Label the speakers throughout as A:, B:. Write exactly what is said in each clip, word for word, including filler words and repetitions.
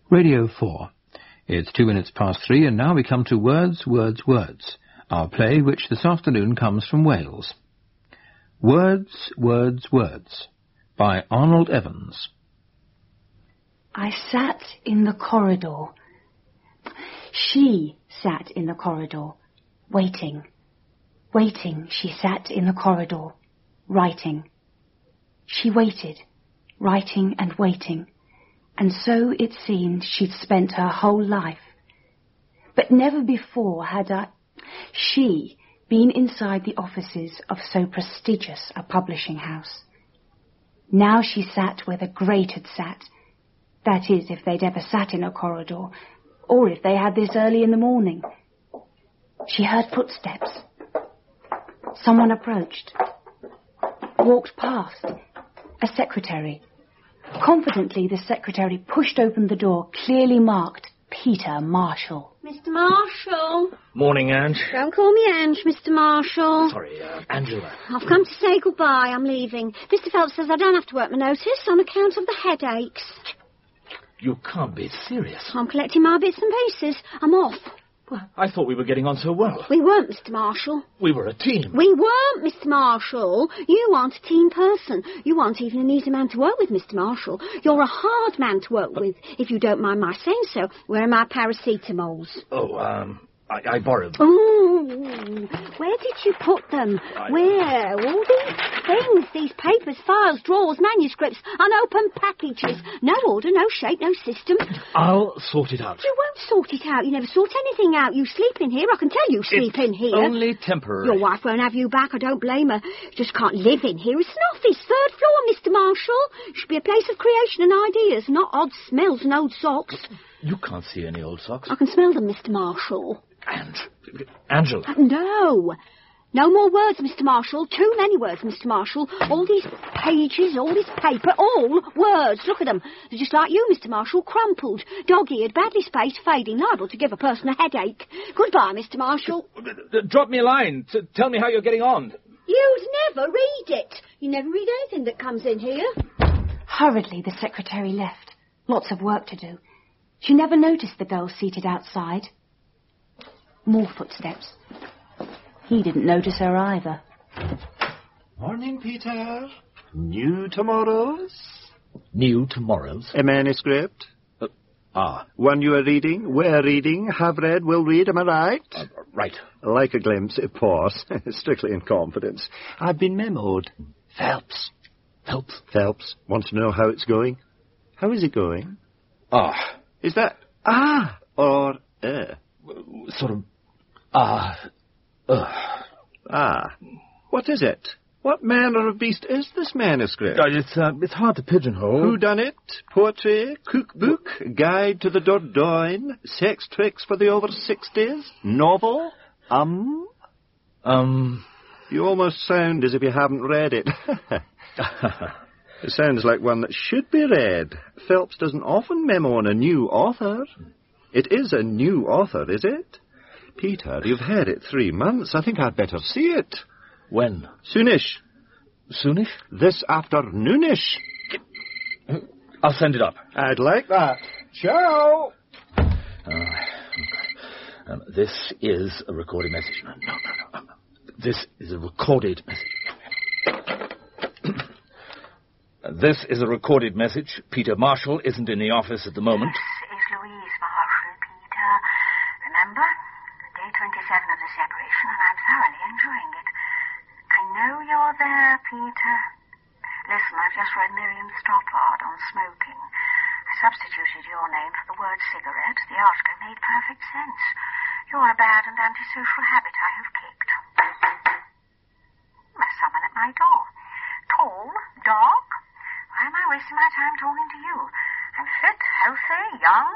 A: Radio four. It's two minutes past three, and now we come to Words, Words, Words, our play which this afternoon comes from Wales. Words, Words, Words, by Arnold Evans.
B: I sat in the corridor. She sat in the corridor, waiting. Waiting, she sat in the corridor, writing. She waited, writing and waiting, and so it seemed she'd spent her whole life. But never before had I, she, been inside the offices of so prestigious a publishing house. Now she sat where the great had sat, that is, if they'd ever sat in a corridor, or if they had this early in the morning. She heard footsteps. Someone approached, walked past, a secretary. Confidently, the secretary pushed open the door, clearly marked Peter Marshall.
C: Mister Marshall.
D: Morning, Ange.
C: Don't call me Ange, Mister Marshall.
D: Sorry, uh, Angela.
C: I've come to say goodbye. I'm leaving. Mister Phelps says I don't have to work my notice on account of the headaches.
D: You can't be serious.
C: I'm collecting my bits and pieces. I'm off.
D: Well, I thought we were getting on so well.
C: We weren't, Mister Marshall.
D: We were a team.
C: We weren't, Mister Marshall. You aren't a team person. You aren't even an easy man to work with, Mister Marshall. You're a hard man to work with, if you don't mind my saying so. Where are my paracetamols?
D: Oh, um, I, I borrowed them.
C: Ooh, where did you put them?
D: I...
C: Where? All these things, these papers, files, drawers, manuscripts, unopened packages. No order, no shape, no system.
D: I'll sort it out.
C: You won't sort it out. You never sort anything out. You sleep in here. I can tell you sleep
D: it's
C: in here.
D: Only temporary.
C: Your wife won't have you back. I don't blame her. You just can't live in here. It's an office. Third floor, Mister Marshall. It should be a place of creation and ideas, not odd smells and old socks.
D: You can't see any old socks.
C: I can smell them, Mister Marshall.
D: And Angela.
C: No. No more words, Mister Marshall. Too many words, Mister Marshall. All these pages, all this paper, all words. Look at them. They're just like you, Mister Marshall, crumpled, dog-eared, badly spaced, fading, liable to give a person a headache. Goodbye, Mister Marshall.
D: Drop me a line to tell me how you're getting on.
C: You'd never read it. You never read anything that comes in here.
B: Hurriedly, the secretary left. Lots of work to do. She never noticed the girl seated outside. More footsteps. He didn't notice her either.
E: Morning, Peter. New tomorrows?
D: New tomorrows?
E: A manuscript?
D: Uh, ah.
E: One you are reading, were reading, have read, will read, am I right?
D: Uh, right.
E: Like a glimpse, a pause. Strictly in confidence. I've been memoed. Phelps.
D: Phelps?
E: Phelps. Want to know how it's going? How is it going?
D: Ah.
E: Is that ah or uh?
D: Sort of ah. Uh.
E: Ah. What is it? What manner of beast is this manuscript?
D: Uh, it's, uh, it's hard to pigeonhole.
E: Who done it? Poetry? Cookbook? Guide to the Dordogne? Sex tricks for the over sixties? Novel? Um?
D: Um...
E: You almost sound as if you haven't read it. It sounds like one that should be read. Phelps doesn't often memo on a new author. It is a new author, is it? Peter, you've had it three months. I think I'd better see it.
D: When?
E: Soonish.
D: Soonish?
E: This afternoonish.
D: I'll send it up.
E: I'd like that. Ciao.
D: Uh, um, this is a recorded message. No, no, no. Um, this is a recorded message. This is a recorded message. Peter Marshall isn't in the office at the moment.
F: This is Louise Marshall, Peter. Remember? Day twenty-seven of the separation, and I'm thoroughly enjoying it. I know you're there, Peter. Listen, I've just read Miriam Stoppard on smoking. I substituted your name for the word cigarette. The article made perfect sense. You're a bad and antisocial habit I have kicked. There's someone at my door. Tall, dark. Why am I wasting my time talking to you? I'm fit, healthy, young,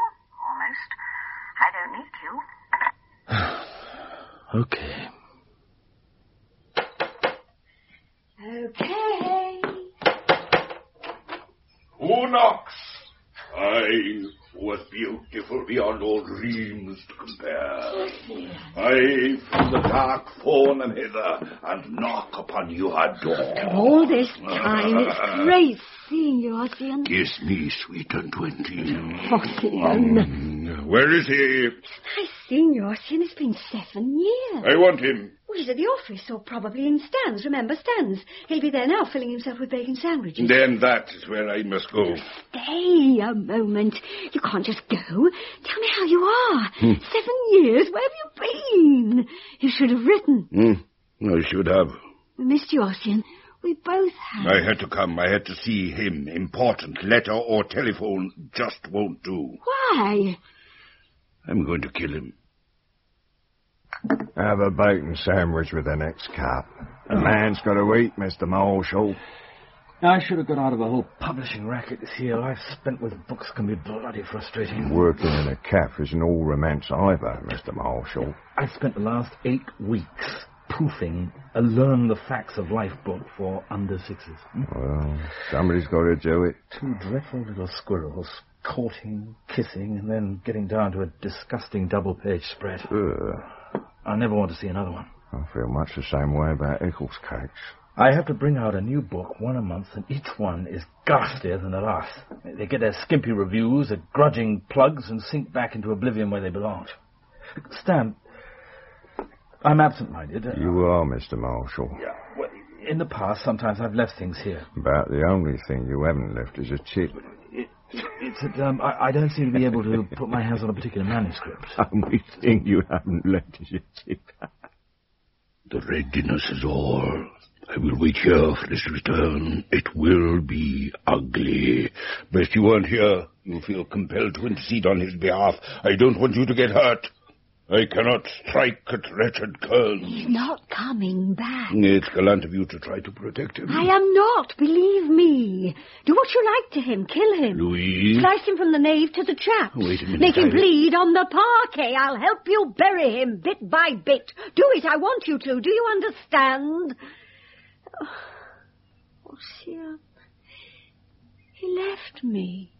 B: Okay.
F: almost. I don't need you.
B: Okay.
G: Who knocks? Aye, what beautiful delightful beyond all dreams to compare. I from the dark fawn am hither, and knock upon your door.
C: All this time, it's great seeing you, Ossian.
G: Kiss me, sweet and twenty.
C: Ossian.
G: Um, where is he?
C: It's nice seeing you, Ossian. It's been seven years.
G: I want him.
C: Well, he's at the office, or probably in Stan's. Remember Stan's? He'll be there now, filling himself with bacon sandwiches.
G: Then that is where I must go.
C: Stay a moment. You can't just go. Tell me how you are.
G: Hmm.
C: Seven years. Where have you been? You should have written.
G: Hmm. I should have.
C: We missed you, Ossian. We both have.
G: I had to come. I had to see him. Important. Letter or telephone just won't do.
C: Why?
G: I'm going to kill him.
E: Have a bacon sandwich with the next cup. A man's got to eat, Mister Marshall.
D: I should have got out of a whole publishing racket this year. Life spent with books can be bloody frustrating.
E: Working in a cafe isn't all romance either, Mister Marshall.
D: I spent the last eight weeks proofing a Learn the Facts of Life book for under sixes.
E: Well, somebody's got to do it.
D: Two dreadful little squirrels, courting, kissing, and then getting down to a disgusting double-page spread.
E: Ugh.
D: I never want to see another one.
E: I feel much the same way about Eccles cakes.
D: I have to bring out a new book, one a month, and each one is ghastier than the last. They get their skimpy reviews, their grudging plugs, and sink back into oblivion where they belong. Stan, I'm absent-minded.
E: You are, Mister Marshall.
D: Yeah, well, in the past, sometimes I've left things here.
E: About the only thing you haven't left is a tip.
D: It, it's that um, I, I don't seem to be able to put my hands on a particular manuscript.
E: The only thing you haven't left is a tip.
G: The readiness is all. I will wait here for his return. It will be ugly. Best you weren't here. You feel compelled to intercede on his behalf. I don't want you to get hurt. I cannot strike at wretched Kern.
C: He's not coming back.
G: It's gallant of you to try to protect him.
C: I am not, believe me. Do what you like to him. Kill him.
G: Louise?
C: Slice him from the nave to the chaps.
G: Wait a minute.
C: Make him
G: I...
C: bleed on the parquet. I'll help you bury him bit by bit. Do it. I want you to. Do you understand? Oh, Ossian. He left me.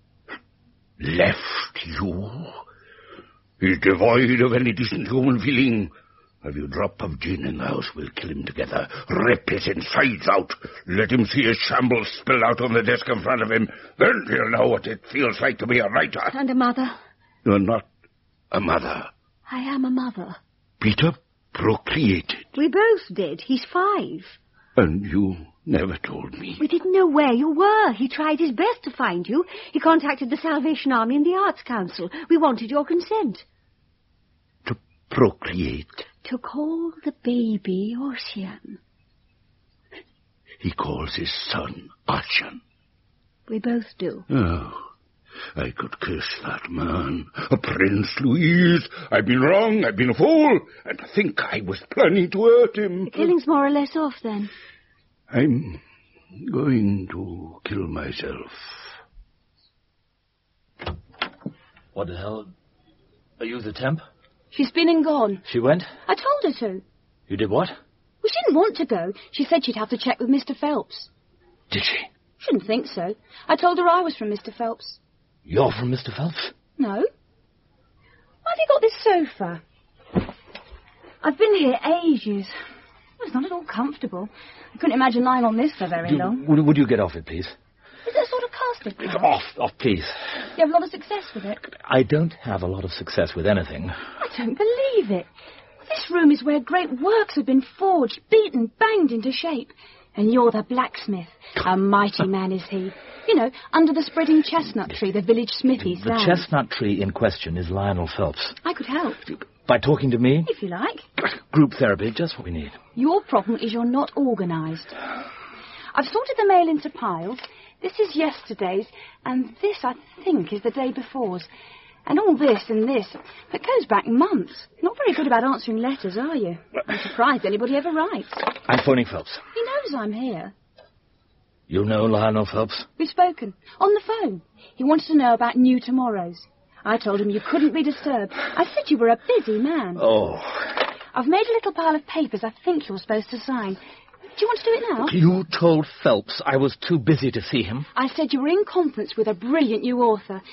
G: Left you? He's devoid of any decent human feeling. Have you a drop of gin in the house? We'll kill him together. Rip his insides out. Let him see his shambles spill out on the desk in front of him. Then he'll know what it feels like to be a writer.
C: And a mother.
G: You're not a mother.
C: I am a mother.
G: Peter procreated.
C: We both did. He's five.
G: And you never told me.
C: We didn't know where you were. He tried his best to find you. He contacted the Salvation Army and the Arts Council. We wanted your consent.
G: To procreate?
C: To call the baby Ossian.
G: He calls his son Ossian.
C: We both do.
G: Oh, I could curse that man. A Prince Louise. I've been wrong. I've been a fool. And I think I was planning to hurt him.
C: The killing's more or less off, then.
G: I'm going to kill myself.
D: What the hell? Are you the temp?
C: She's been and gone.
D: She went?
C: I told her to.
D: You did what?
C: Well, she didn't want to go. She said she'd have to check with Mister Phelps.
D: Did she?
C: Shouldn't think so. I told her I was from Mister Phelps.
D: You're from Mister Phelps?
C: No. Why have you got this sofa? I've been here ages. It's not at all comfortable. I couldn't imagine lying on this for very
D: Do,
C: long.
D: Would, would you get off it, please?
C: Is it a sort of casting couch?
D: Off, off, please.
C: You have a lot of success with it?
D: I don't have a lot of success with anything.
C: I don't believe it. This room is where great works have been forged, beaten, banged into shape. And you're the blacksmith. A mighty man is he. You know, under the spreading chestnut tree, the village smithy
D: The
C: stands.
D: chestnut tree in question is Lionel Phelps.
C: I could help.
D: By talking to me?
C: If you like.
D: Group therapy, just what we need.
C: Your problem is you're not organised. I've sorted the mail into piles. This is yesterday's, and this, I think, is the day before's. And all this and this, it goes back months. Not very good about answering letters, are you? I'm surprised anybody ever writes.
D: I'm phoning Phelps.
C: He knows I'm here.
D: You know Lionel Phelps?
C: We've spoken. On the phone. He wanted to know about New Tomorrows. I told him you couldn't be disturbed. I said you were a busy man.
D: Oh.
C: I've made a little pile of papers I think you're supposed to sign. Do you want to do it now?
D: You told Phelps I was too busy to see him.
C: I said you were in conference with a brilliant new author.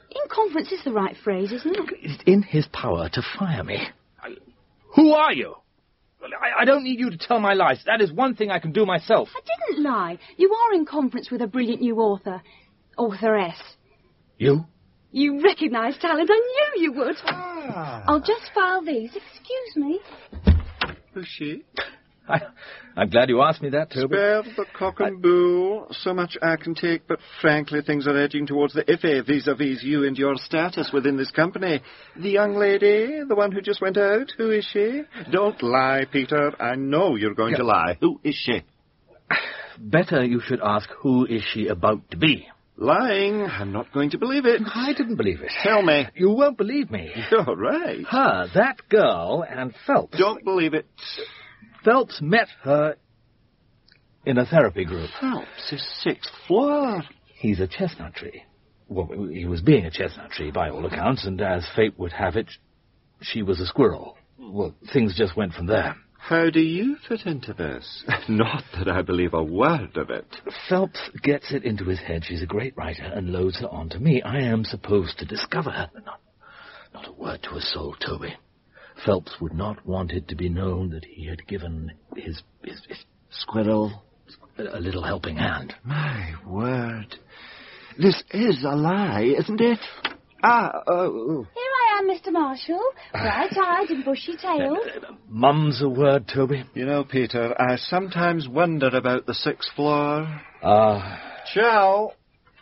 C: In conference is the right phrase, isn't it?
D: It's in his power to fire me. I, who are you? I, I don't need you to tell my lies. That is one thing I can do myself.
C: I didn't lie. You are in conference with a brilliant new author. Authoress.
D: You?
C: You recognise talent. I knew you would.
E: Ah.
C: I'll just file these. Excuse me.
E: Who's she?
D: I, I'm glad you asked me that, Toby.
E: Spare the cock and bull. So much I can take, but frankly things are edging towards the iffy vis-a-vis you and your status within this company. The young lady, the one who just went out, who is she? Don't lie, Peter. I know you're going to lie. Who is she?
D: Better you should ask who is she about to be.
E: Lying. I'm not going to believe it.
D: I didn't believe it.
E: Tell me.
D: You won't believe me.
E: You're right.
D: Her, that girl, and Phelps.
E: Don't believe it.
D: Phelps met her in a therapy group.
E: Phelps is sixth floor.
D: He's a chestnut tree. Well, he was being a chestnut tree by all accounts, and as fate would have it, she was a squirrel. Well, things just went from there.
E: How do you fit into this? Not that I believe a word of it.
D: Phelps gets it into his head she's a great writer and loads her on to me. I am supposed to discover her. Not, not a word to a soul, Toby. Phelps would not want it to be known that he had given his, his, his squirrel a, a little helping hand.
E: My word. This is a lie, isn't it? Ah, oh.
C: Here I am, Mister Marshall. Bright-eyed and bushy-tailed.
D: Uh, uh, Mum's a word, Toby.
E: You know, Peter, I sometimes wonder about the sixth floor.
D: Ah. Uh,
E: Ciao.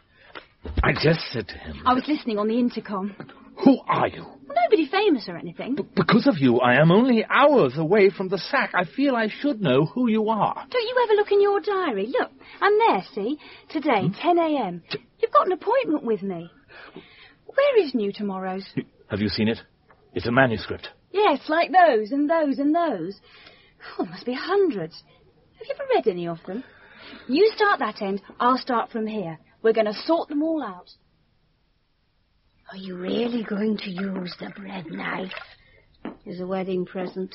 D: I just said to him...
C: I was listening on the intercom.
D: Who are you?
C: Nobody famous or anything.
D: B- because of you, I am only hours away from the sack. I feel I should know who you are.
C: Don't you ever look in your diary? Look, I'm there, see? Today, hmm? ten a.m. T- You've got an appointment with me. Where is New Tomorrow's?
D: Have you seen it? It's a manuscript.
C: Yes, like those and those and those. Oh, there must be hundreds. Have you ever read any of them? You start that end, I'll start from here. We're going to sort them all out.
H: Are you really going to use the bread knife as a wedding present?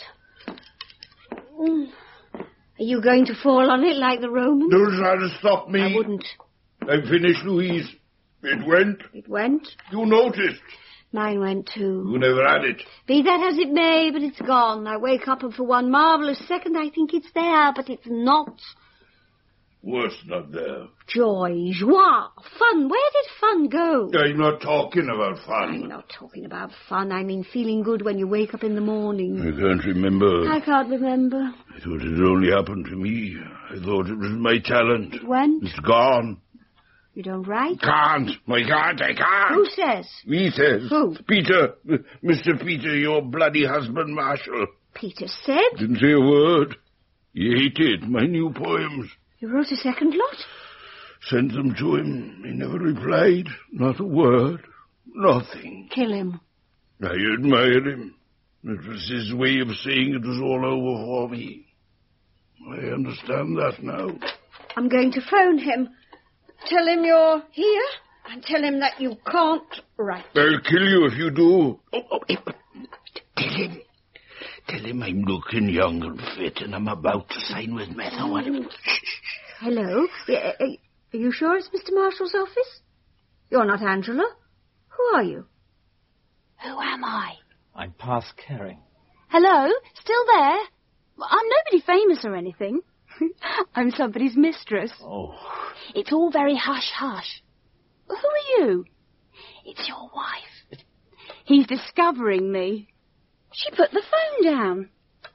H: Mm. Are you going to fall on it like the Romans?
G: Don't try to stop me.
H: I wouldn't.
G: I'm finished, Louise. It went.
H: It went?
G: You noticed.
H: Mine went too.
G: You never had it.
H: Be that as it may, but it's gone. I wake up and for one marvellous second I think it's there, but it's not.
G: Worse not there.
H: Joy, joie, fun. Where did fun go?
G: I'm not talking about fun.
H: I'm not talking about fun. I mean feeling good when you wake up in the morning.
G: I can't remember.
H: I can't remember.
G: I thought it had only happened to me. I thought it was my talent.
H: It went?
G: It's gone.
H: You don't write?
G: Can't. I can't. I can't.
H: Who says?
G: He says.
H: Who?
G: Peter. Mister Peter, your bloody husband, Marshall.
H: Peter said?
G: Didn't say a word. He hated my new poems.
H: You wrote a second lot?
G: Sent them to him. He never replied. Not a word. Nothing.
H: Kill him.
G: I admired him. It was his way of saying it was all over for me. I understand that now.
H: I'm going to phone him. Tell him you're here and tell him that you can't write.
G: I'll kill you if you do. Oh, oh, tell him. Tell him I'm looking young and fit and I'm about to sign with Meta.
H: Mm. Hello? Are you sure it's Mister Marshall's office? You're not Angela. Who are you?
C: Who am I?
D: I'm past caring.
C: Hello? Still there? I'm nobody famous or anything. I'm somebody's mistress.
D: Oh.
C: It's all very hush-hush. Who are you? It's your wife. He's discovering me. She put the phone down.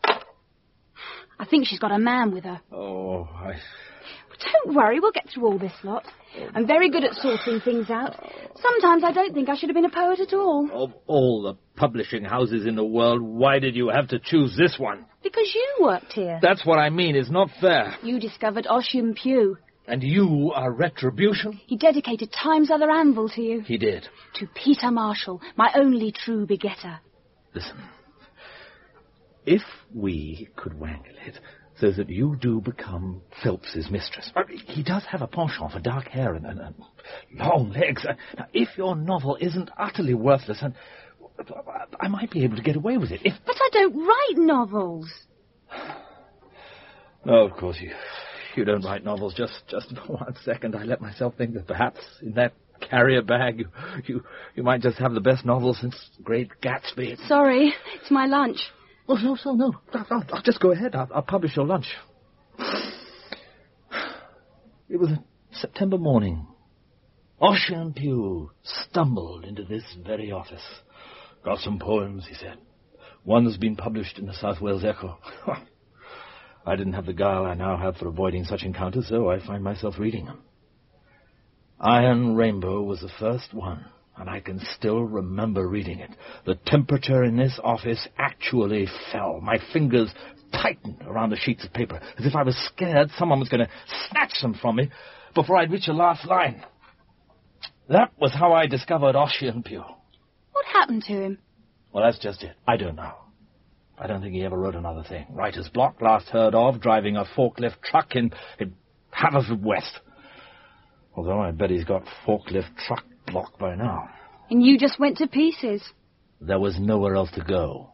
C: I think she's got a man with her.
D: Oh, I...
C: Don't worry, we'll get through all this lot. I'm very good at sorting things out. Sometimes I don't think I should have been a poet at all.
D: Of all the publishing houses in the world, why did you have to choose this one?
C: Because you worked here.
D: That's what I mean. It's not fair.
C: You discovered Ossian Pew.
D: And you are Retribution?
C: He dedicated Time's Other Anvil to you.
D: He did.
C: To Peter Marshall, my only true begetter.
D: Listen. If we could wangle it so that you do become Phelps's mistress. He does have a penchant for dark hair and, and, and long legs. Now, if your novel isn't utterly worthless, and I might be able to get away with it. If...
C: But I don't write novels.
D: No, of course you you don't write novels. Just just for one second I let myself think that perhaps in that carrier bag. You, you, you might just have the best novel since Great Gatsby.
C: Sorry, it's my lunch.
D: Oh, no, no, no. I'll, I'll just go ahead. I'll, I'll publish your lunch. It was a September morning. Ossian Pugh stumbled into this very office. Got some poems, he said. One's been published in the South Wales Echo. I didn't have the guile I now have for avoiding such encounters, so I find myself reading them. Iron Rainbow was the first one, and I can still remember reading it. The temperature in this office actually fell. My fingers tightened around the sheets of paper, as if I was scared someone was going to snatch them from me before I'd reach the last line. That was how I discovered Ossian Pugh.
C: What happened to him?
D: Well, that's just it. I don't know. I don't think he ever wrote another thing. Writer's block, last heard of, driving a forklift truck in, in Haverfordwest. Although I bet he's got forklift truck block by now.
C: And you just went to pieces.
D: There was nowhere else to go.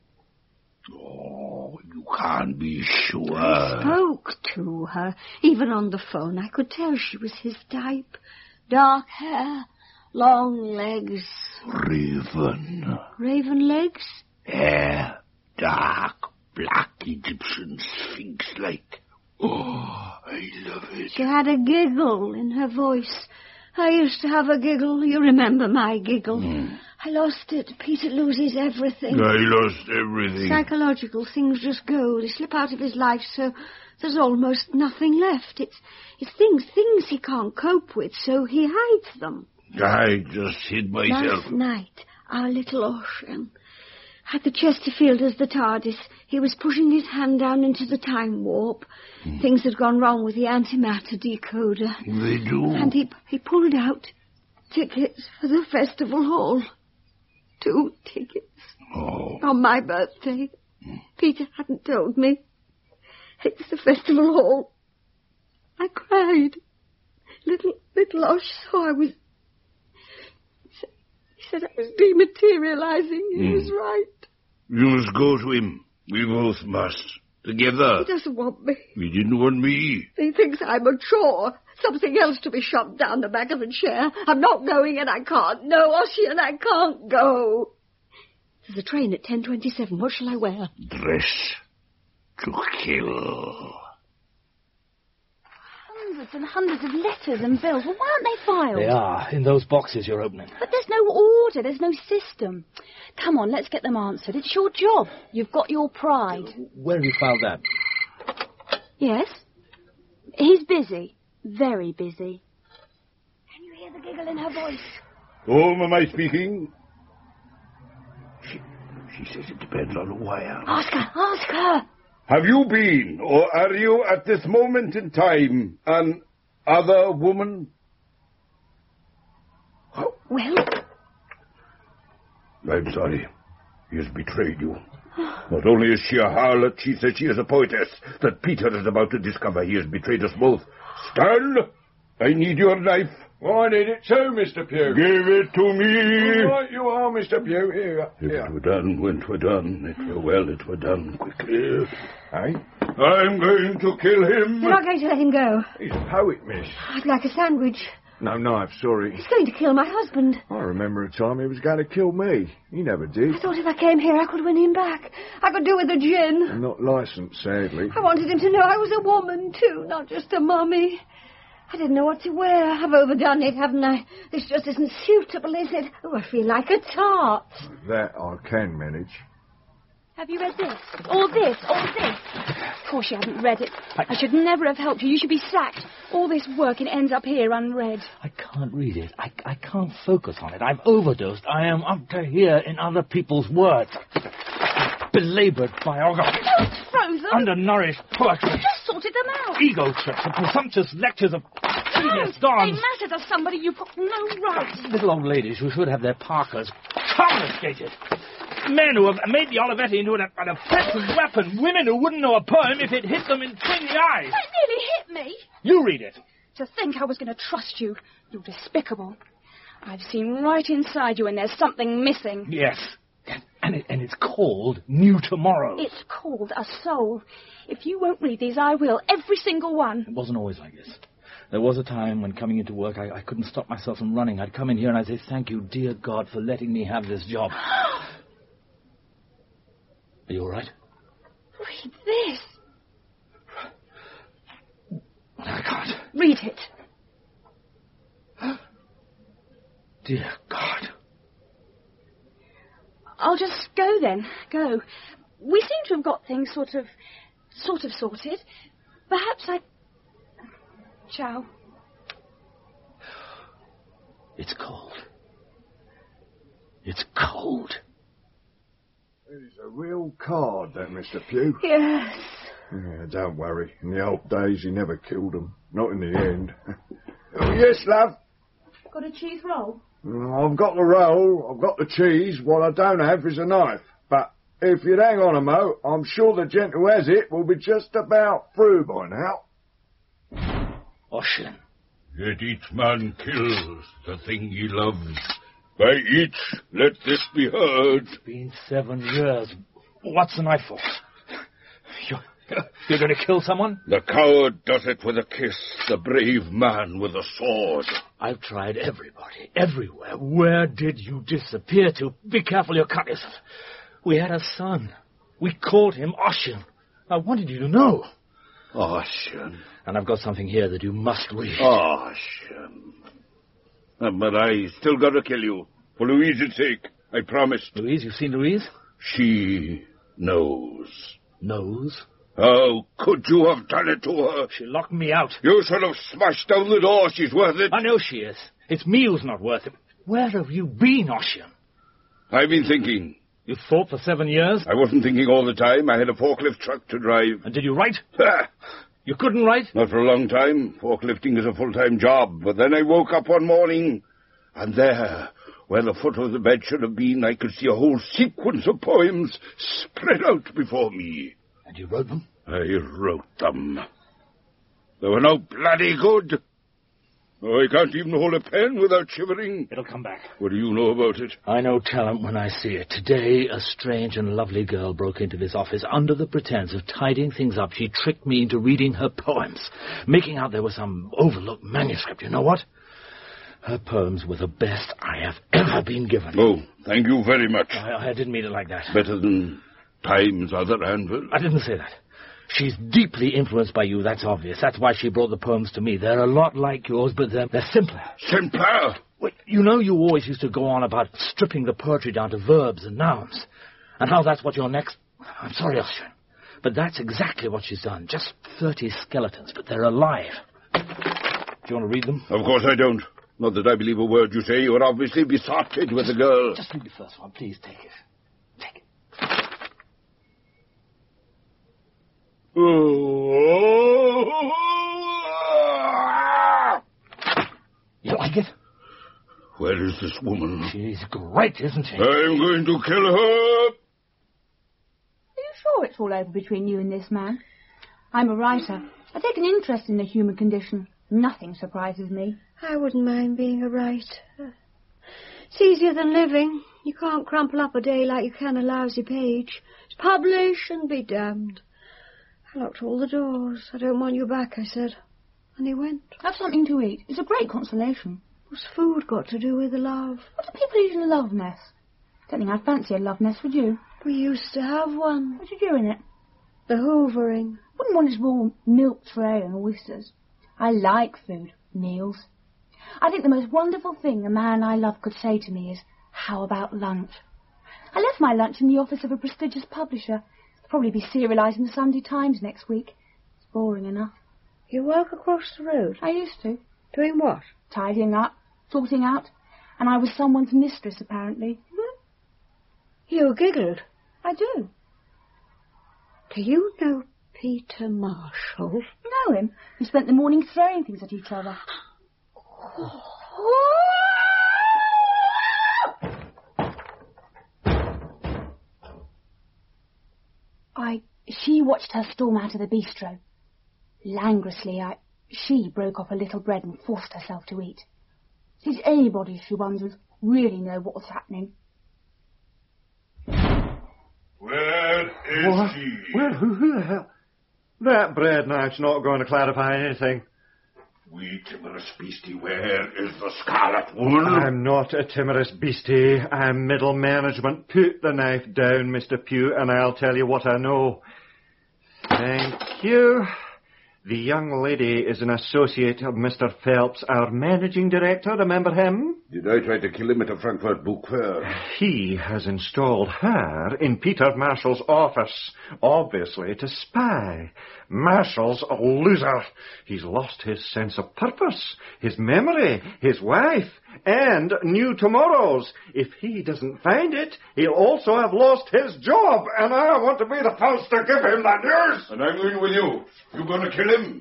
G: Oh, you can't be sure.
H: I spoke to her. Even on the phone, I could tell she was his type. Dark hair, long legs.
G: Raven.
H: Raven legs?
G: Hair, dark, black Egyptian sphinx-like. Oh, I love it.
H: She had a giggle in her voice. I used to have a giggle. You remember my giggle. Mm. I lost it. Peter loses everything.
G: I lost everything.
H: Psychological things just go. They slip out of his life, so there's almost nothing left. It's, it's things, things he can't cope with, so he hides them.
G: I just hid myself.
H: Last night, our little Ossian had the Chesterfield as the TARDIS. He was pushing his hand down into the time warp. Mm. Things had gone wrong with the antimatter decoder.
G: They do.
H: And he he pulled out tickets for the festival hall. Two tickets.
G: Oh.
H: On my birthday. Mm. Peter hadn't told me. It's the festival hall. I cried. Little, little Osh saw I was... He said I was dematerializing. He mm. was right.
G: You must go to him. We both must. Together.
H: He doesn't want me.
G: He didn't want me.
H: He thinks I'm a chore. Something else to be shoved down the back of a chair. I'm not going and I can't. No, Ossian, I can't go. There's a train at ten twenty-seven. What shall I wear?
G: Dress to kill.
C: Hundreds and hundreds of letters and bills. Well, why aren't they filed?
D: They are, in those boxes you're opening.
C: But there's no order, there's no system. Come on, let's get them answered. It's your job. You've got your pride.
D: Where have you filed that?
C: Yes. He's busy. Very busy. Can you hear the giggle in her voice?
G: Whom am I speaking? She, she says it depends on the wire.
C: Ask her, ask her.
G: Have you been, or are you at this moment in time, an other woman?
C: Well?
G: I'm sorry. He has betrayed you. Not only is she a harlot, she says she is a poetess. That Peter is about to discover he has betrayed us both. Stan, I need your knife.
I: Well, I need it too, Mister Pugh.
G: Give it to me.
I: All right, you are, Mister Pugh. Here,
G: If
I: here.
G: it were done when 'twere done, it were well it were done quickly.
I: Hey?
G: I'm going to kill him.
H: You're not going to let him go.
I: He's a poet, miss.
H: I'd like a sandwich.
I: No knife, sorry.
H: He's going to kill my husband.
I: I remember a time he was going to kill me. He never did.
H: I thought if I came here I could win him back. I could do with a gin.
I: I'm not licensed, sadly.
H: I wanted him to know I was a woman, too, not just a mummy. I didn't know what to wear. I've overdone it, haven't I? This just isn't suitable, is it? Oh, I feel like a tart.
I: That I can manage.
C: Have you read this? Or this? Or this? Of course you haven't read it. I, I should never have helped you. You should be sacked. All this work, it ends up here unread.
D: I can't read it. I, I can't focus on it. I'm overdosed. I am up to here in other people's words. Belaboured biography.
C: Oh, it's frozen.
D: Undernourished poetry.
C: I just sorted them out.
D: Ego trips and presumptuous lectures of previous
C: They
D: dons.
C: matter to somebody you've got no right.
D: Little old ladies who should have their parkers confiscated. Men who have made the Olivetti into an, an offensive weapon. Women who wouldn't know a poem if it hit them in between the eyes.
C: That nearly hit me.
D: You read it.
C: To think I was going to trust you. You're despicable. I've seen right inside you and there's something missing.
D: Yes. And, it, and it's called New Tomorrow.
C: It's called a soul. If you won't read these, I will. Every single one.
D: It wasn't always like this. There was a time when coming into work I, I couldn't stop myself from running. I'd come in here and I'd say, thank you, dear God, for letting me have this job. Are you all right?
B: Read this.
D: I can't.
B: Read it.
D: Dear God.
B: I'll just go then. Go. We seem to have got things sort of, sort of sorted. Perhaps I... Ciao.
D: It's cold. It's cold.
I: It's a real card, that, Mister Pugh.
B: Yes.
I: Yeah, don't worry. In the old days, he never killed them. Not in the end. Oh, yes, love.
B: Got a cheese roll?
I: I've got the roll, I've got the cheese. What I don't have is a knife. But if you'd hang on a mo, I'm sure the gent who has it will be just about through by now.
D: Ossian.
G: Yet each man kills the thing he loves. By each, let this be heard.
D: It's been seven years. What's the knife for? You're, you're going to kill someone?
G: The coward does it with a kiss, the brave man with a sword.
D: I've tried everybody, everywhere. Where did you disappear to? Be careful, you'll cut yourself. We had a son. We called him Ossian. I wanted you to know.
G: Ossian.
D: And I've got something here that you must read.
G: Ossian. Uh, but I still got to kill you. For Louise's sake, I promised.
D: Louise, you've seen Louise?
G: She knows.
D: Knows?
G: How could you have done it to her?
D: She locked me out.
G: You should have smashed down the door. She's worth it.
D: I know she is. It's me who's not worth it. Where have you been, Ossian?
G: I've been thinking.
D: You thought for seven years?
G: I wasn't thinking all the time. I had a forklift truck to drive.
D: And did you write? You couldn't write?
G: Not for a long time. Forklifting is a full-time job. But then I woke up one morning, and there, where the foot of the bed should have been, I could see a whole sequence of poems spread out before me.
D: And you wrote them?
G: I wrote them. They were no bloody good. Oh, I can't even hold a pen without shivering.
D: It'll come back.
G: What do you know about it?
D: I know talent when I see it. Today, a strange and lovely girl broke into this office under the pretense of tidying things up. She tricked me into reading her poems, making out there was some overlooked manuscript. You know what? Her poems were the best I have ever been given.
G: Oh, thank you very much.
D: I, I didn't mean it like that.
G: Better than Time's other anvil?
D: I didn't say that. She's deeply influenced by you, that's obvious. That's why she brought the poems to me. They're a lot like yours, but they're, they're simpler.
G: Simpler?
D: Well, you know you always used to go on about stripping the poetry down to verbs and nouns, and how that's what your next... I'm sorry, Ossian, but that's exactly what she's done. Just thirty skeletons, but they're alive. Do you want to read them?
G: Of course I don't. Not that I believe a word you say. You're obviously besotted with the girl.
D: Just read the first one. Please, take it. Take it. You like it?
G: Where is this woman?
D: She's great, isn't she?
G: I'm going to kill her.
B: Are you sure it's all over between you and this man? I'm a writer. I take an interest in the human condition. Nothing surprises me.
H: I wouldn't mind being a writer. It's easier than living. You can't crumple up a day like you can a lousy page. It's publish and be damned. I locked all the doors. I don't want you back, I said. And he went.
B: Have something to eat. It's a great consolation.
H: What's food got to do with the love?
B: What do people eat in a love nest? Don't think I'd fancy a love nest, would you?
H: We used to have one.
B: What do you do in it?
H: The hoovering.
B: Wouldn't want its raw milk tray and oysters. I like food, meals. I think the most wonderful thing a man I love could say to me is, how about lunch? I left my lunch in the office of a prestigious publisher. It'll probably be serialised in the Sunday Times next week. It's boring enough.
H: You work across the road?
B: I used to.
H: Doing what?
B: Tidying up, sorting out. And I was someone's mistress, apparently.
H: Hmm? You giggled?
B: I do.
H: Do you know Peter Marshall?
B: Know him. We spent the morning throwing things at each other. I... She watched her storm out of the bistro. Languorously, I... She broke off a little bread and forced herself to eat. Did anybody, she wonders, really know what was happening?
G: Where is
E: What?
G: she?
E: Well, who, who the hell? That bread knife's not going to clarify anything.
G: We timorous beastie, where is the scarlet wool?
E: I'm not a timorous beastie. I'm middle management. Put the knife down, Mister Pugh, and I'll tell you what I know. Thank you. The young lady is an associate of Mister Phelps, our managing director. Remember him?
G: Did I try to kill him at a Frankfurt book fair?
E: He has installed her in Peter Marshall's office, obviously to spy. Marshall's a loser. He's lost his sense of purpose, his memory, his wife, and new tomorrows. If he doesn't find it, he'll also have lost his job, and I want to be the first to give him the news.
G: And I'm going with you. You going to kill him?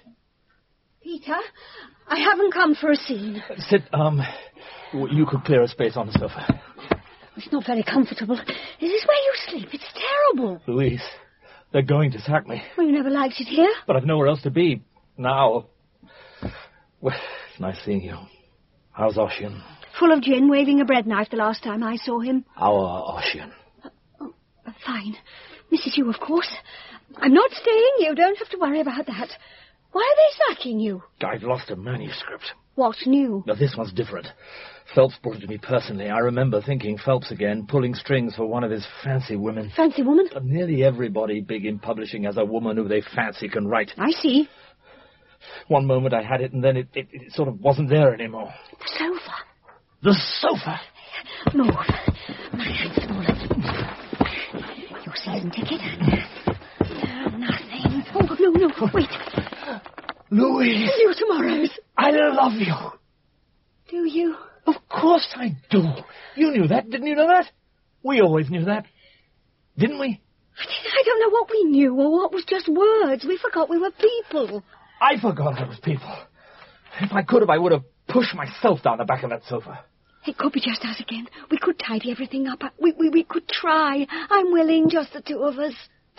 C: Peter, I haven't come for a scene.
D: Sit, um, you could clear a space on the sofa.
C: It's not very comfortable. Is this where you sleep? It's terrible.
D: Louise, they're going to sack me.
C: Well, you never liked it here.
D: But I've nowhere else to be. Now. Well, it's nice seeing you. How's Ossian?
C: Full of gin, waving a bread knife the last time I saw him.
D: Our Ossian.
C: Uh, oh, uh, fine. Misses you, of course. I'm not staying. You don't have to worry about that. Why are they sacking you?
D: I've lost a manuscript.
C: What's new?
D: Now, this one's different. Phelps brought it to me personally. I remember thinking Phelps again, pulling strings for one of his fancy women.
C: Fancy woman?
D: Uh, nearly everybody big in publishing has a woman who they fancy can write.
C: I see.
D: One moment I had it, and then it, it, it sort of wasn't there anymore.
C: The sofa.
D: The sofa?
C: Move. My hand's smaller. Your season ticket? No, nothing. Oh, no, no, wait.
D: Louise.
C: You tomorrow's.
D: I love you.
C: Do you?
D: Of course I do. You knew that, didn't you know that? We always knew that. Didn't we?
C: I don't know what we knew or what was just words. We forgot we were people.
D: I forgot I was people. If I could have, I would have pushed myself down the back of that sofa.
C: It could be just us again. We could tidy everything up. We, we, we could try. I'm willing, just the two of us.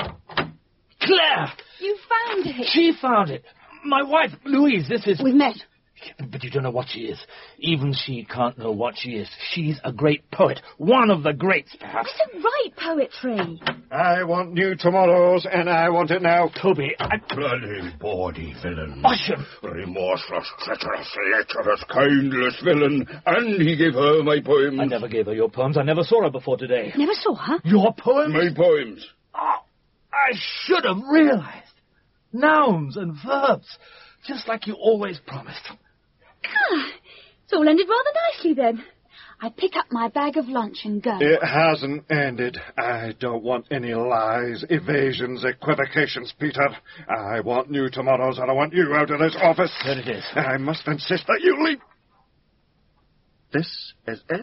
D: Claire!
C: You found it.
D: She found it. My wife, Louise, this is...
C: We've met.
D: But you don't know what she is. Even she can't know what she is. She's a great poet. One of the greats, perhaps.
C: I don't write poetry.
E: I want new tomorrows, and I want it now.
D: Toby, I...
G: Bloody bawdy villain.
D: Ossian!
G: Remorseless, treacherous, lecherous, kindless villain. And he gave her my poems.
D: I never gave her your poems. I never saw her before today.
C: Never saw her?
D: Your poems?
G: My poems.
D: Oh, I should have realized. Nouns and verbs, just like you always promised.
C: Ah, it's all ended rather nicely, then. I pick up my bag of lunch and go.
E: It hasn't ended. I don't want any lies, evasions, equivocations, Peter. I want new tomorrows, and I want you out of this office.
D: There it is.
E: I must insist that you leave. This is it?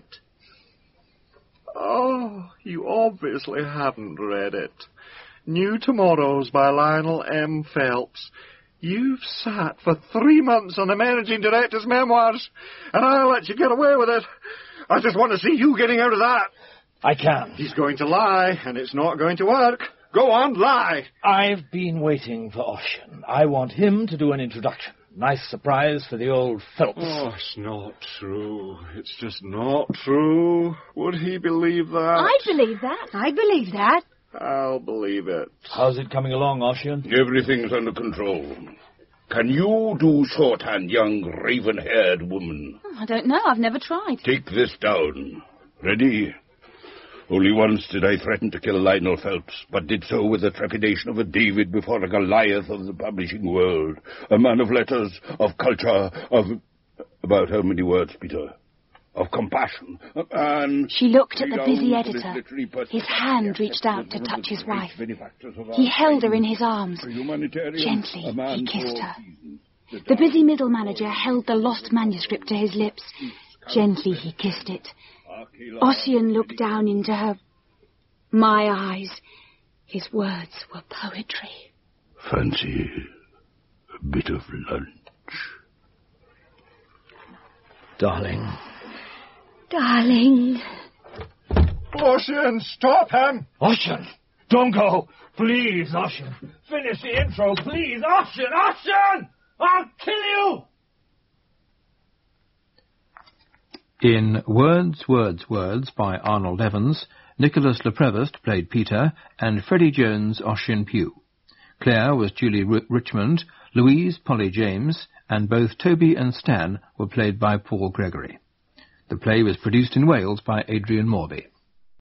E: Oh, you obviously haven't read it. New Tomorrows by Lionel M. Phelps. You've sat for three months on the managing director's memoirs, and I'll let you get away with it. I just want to see you getting out of that.
D: I can.
E: He's going to lie, and it's not going to work. Go on, lie.
D: I've been waiting for Ossian. I want him to do an introduction. Nice surprise for the old Phelps.
E: Oh, it's not true. It's just not true. Would he believe that?
C: I'd believe that. I'd believe that.
E: I'll believe it.
D: How's it coming along, Ossian?
G: Everything's under control. Can you do shorthand, young raven-haired woman?
B: I don't know. I've never tried.
G: Take this down. Ready? Only once did I threaten to kill Lionel Phelps, but did so with the trepidation of a David before a Goliath of the publishing world. A man of letters, of culture, of... About how many words, Peter? Of compassion. A man...
B: She looked at the busy editor. His hand reached out to touch his wife. He held her in his arms. Gently, he kissed her. The busy middle manager held the lost manuscript to his lips. Gently, he kissed it. Ossian looked down into her... My eyes. His words were poetry.
G: Fancy a bit of lunch.
D: Darling...
C: Darling.
E: Ossian, stop him!
D: Ossian, don't go. Please, Ossian. Finish the intro, please. Ossian, Ossian! I'll kill you!
A: In Words, Words, Words by Arnold Evans, Nicholas Le Prevost played Peter, and Freddie Jones Ossian Pugh. Claire was Julie R- Richmond, Louise Polly James, and both Toby and Stan were played by Paul Gregory. The play was produced in Wales by Adrian Morby.